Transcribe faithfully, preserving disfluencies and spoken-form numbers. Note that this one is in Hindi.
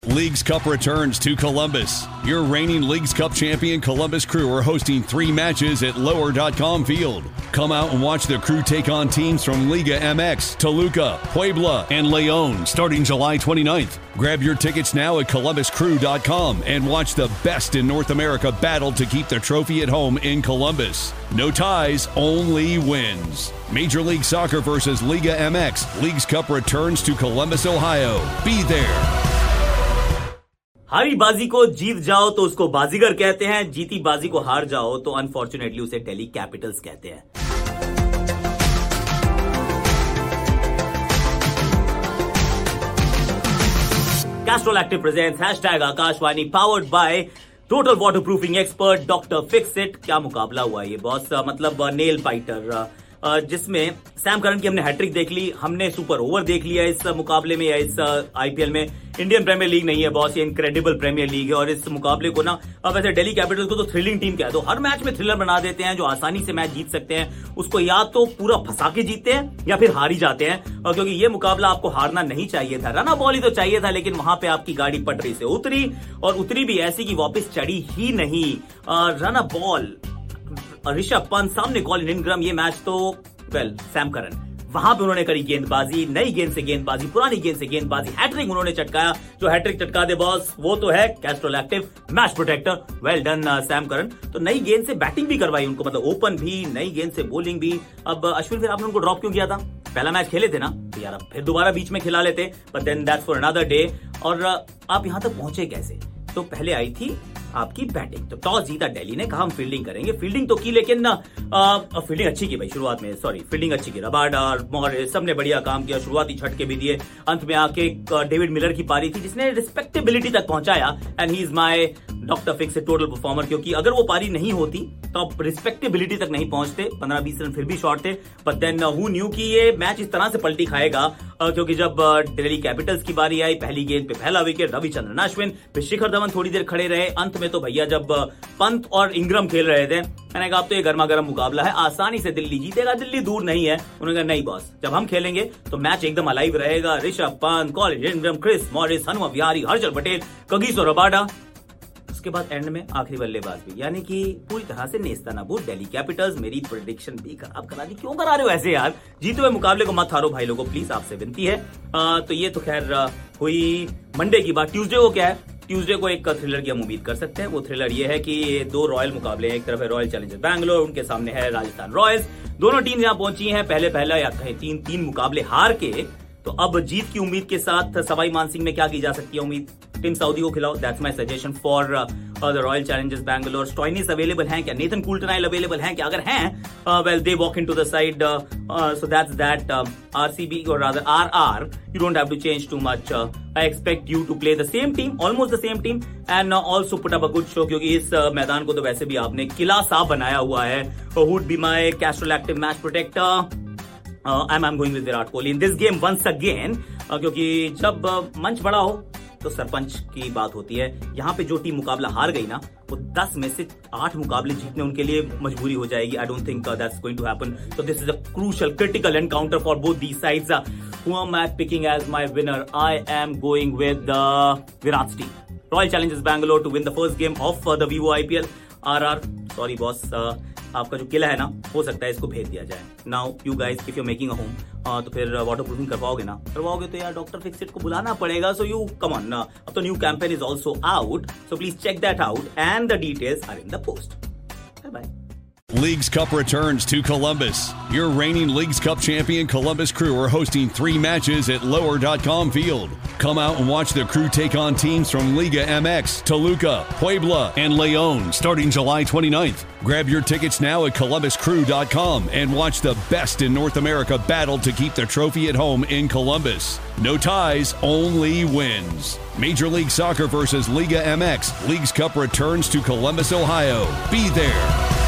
Leagues Cup returns to Columbus. Your reigning Leagues Cup champion Columbus Crew are hosting three matches at lower dot com Field. Come out and watch the Crew take on teams from Liga M X, Toluca, Puebla, and León starting July twenty-ninth. Grab your tickets now at columbus crew dot com and watch the best in North America battle to keep the trophy at home in Columbus. No ties, only wins. Major League Soccer versus Liga M X. Leagues Cup returns to Columbus, Ohio. Be there. हारी बाजी को जीत जाओ तो उसको बाजीगर कहते हैं, जीती बाजी को हार जाओ तो अनफॉर्चुनेटली उसे दिल्ली कैपिटल्स कहते हैं। Castrol Active presents hashtag Akashvani powered by Total waterproofing expert doctor fix it. क्या मुकाबला हुआ ये बॉस, मतलब नेल फाइटर, जिसमें सैम करन की हमने हैट्रिक देख ली, हमने सुपर ओवर देख लिया इस मुकाबले में या इस आईपीएल में। इंडियन प्रीमियर लीग नहीं है बॉस, ये इनक्रेडिबल प्रीमियर लीग है। और इस मुकाबले को ना, अब वैसे दिल्ली कैपिटल्स को तो थ्रिलिंग टीम कह दो, हर मैच में थ्रिलर बना देते हैं। जो आसानी से मैच जीत सकते हैं उसको या तो पूरा फंसा के जीतते हैं या फिर हार ही जाते हैं। और क्योंकि ये मुकाबला आपको हारना नहीं चाहिए था, रन बॉल ही तो चाहिए था, लेकिन वहां पे आपकी गाड़ी पटरी से उतरी और उतरी भी ऐसी कि वापस चढ़ी ही नहीं। रन बॉल, ऋषभ पंत सामने कॉलिन इंग्रम, ये मैच तो वेल सैम करन, वहां पे उन्होंने करी गेंदबाजी, नई गेंद से गेंदबाजी, पुरानी गेंद से गेंदबाजी, हैट्रिक उन्होंने चटकाया। जो हैट्रिक चटका दे बॉस वो तो है Castrol Active match protector. Well done Sam Curran. तो नई गेंद से बैटिंग भी करवाई उनको, मतलब ओपन भी, नई गेंद से बॉलिंग भी। अब अश्विन, फिर आपने उनको ड्रॉप क्यों किया था? पहला मैच खेले थे ना, तो यार फिर दोबारा बीच में खिला लेते, but then that's for another day. और आप यहां तक पहुंचे कैसे? तो पहले आई थी आपकी बैटिंग, तो टॉस जीता दिल्ली ने, कहा हम फील्डिंग करेंगे। फील्डिंग तो की, लेकिन ना फील्डिंग अच्छी की भाई शुरुआत में, सॉरी फील्डिंग अच्छी की। रबाडा और सबने बढ़िया काम किया, शुरुआती झटके भी दिए। अंत में आके डेविड मिलर की पारी थी जिसने रिस्पेक्टेबिलिटी तक पहुंचाया, and he is my doctor fix it total performer. क्योंकि अगर वो पारी नहीं होती तो आप रिस्पेक्टेबिलिटी तक नहीं पहुंचते। पंद्रह बीस रन फिर भी शॉर्ट थे, बट देन हु न्यू कि ये मैच इस तरह से पलटी खाएगा। क्योंकि जब दिल्ली कैपिटल्स की बारी आई, पहली गेंद पे पहला विकेट रविचंद्रन अश्विन, फिर शिखर धवन थोड़ी देर खड़े रहे। अंत में तो भैया जब पंत और इंग्रम खेल रहे थे, मैंने कहा अब तो ये गर्मा गर्म मुकाबला है, आसानी से दिल्ली जीतेगा, दिल्ली दूर नहीं है। उन्होंने कहा नहीं बॉस, जब हम खेलेंगे तो मैच एकदम अलाइव रहेगा। Rishabh Pant, Colin Ingram, Chris Morris, Hanuma Vihari, Harshal Patel, Kagiso Rabada, उसके बाद एंड में आखिरी बल्लेबाज भी, यानी कि पूरी तरह से नेस्ता नाबूद दिल्ली कैपिटल्स। मेरी प्रेडिक्शन भी खराब करा दी। क्यों करा रहे हो ऐसे यार? जीते हुए मुकाबले को मत हारो भाई लोगों, प्लीज, आपसे विनती है। आ, तो ये तो खैर हुई मंडे की बात। ट्यूसडे को क्या है? ट्यूसडे को एक थ्रिलर की हम उम्मीद कर सकते हैं। वो थ्रिलर ये है कि दो रॉयल मुकाबले हैं, एक तरफ है रॉयल चैलेंजर्स बैंगलोर, उनके सामने है राजस्थान रॉयल्स। दोनों टीम यहां पहुंची हैं पहले पहला या कहें तीन तीन मुकाबले हार के। तो अब जीत की उम्मीद के साथ सवाई मानसिंह में क्या की जा सकती है उम्मीद? टिम साउदी को खिलाओ, that's my suggestion for the Royal Challengers Bangalore. Stoinis available हैं क्या? नेथन कूल्टरनाइल अवेलेबल हैं क्या? अगर हैं, well they walk into the side, so that's that. RCB और rather RR, you don't have to change too much. I expect you to play the same team, almost the same team, and also put up a good show, क्योंकि इस uh, मैदान को तो वैसे भी आपने किला सा बनाया हुआ है। Would be my Castrol Active match protector. I am going with Virat Kohli in this game once again, क्योंकि जब uh, मंच बड़ा हो तो सरपंच की बात होती है। यहां पे जो टीम मुकाबला हार गई ना, वो दस में से आठ मुकाबले जीतने उनके लिए मजबूरी हो जाएगी। I don't think that's going to happen. So this is a crucial critical encounter for both these sides. Who am I picking as my winner? I am going with the Virat team, Royal Challengers Bangalore, to win the first game of the Vivo IPL. RR, sorry boss, आपका जो किला है ना, हो सकता है इसको भेज दिया जाए। Now you guys, if you making a home, तो फिर वाटर प्रूफिंग करवाओगे ना? करवाओगे तो यार डॉक्टर फिक्स इट को बुलाना पड़ेगा। सो यू कम ऑन, अब तो new campaign is also out, so please check that out and the details are in the post. Bye bye. Leagues Cup returns to Columbus. Your reigning Leagues Cup champion Columbus Crew are hosting three matches at lower dot com Field. Come out and watch the Crew take on teams from Liga M X, Toluca, Puebla, and León starting July twenty-ninth. Grab your tickets now at columbus crew dot com and watch the best in North America battle to keep the trophy at home in Columbus. No ties, only wins. Major League Soccer versus Liga M X. Leagues Cup returns to Columbus, Ohio. Be there.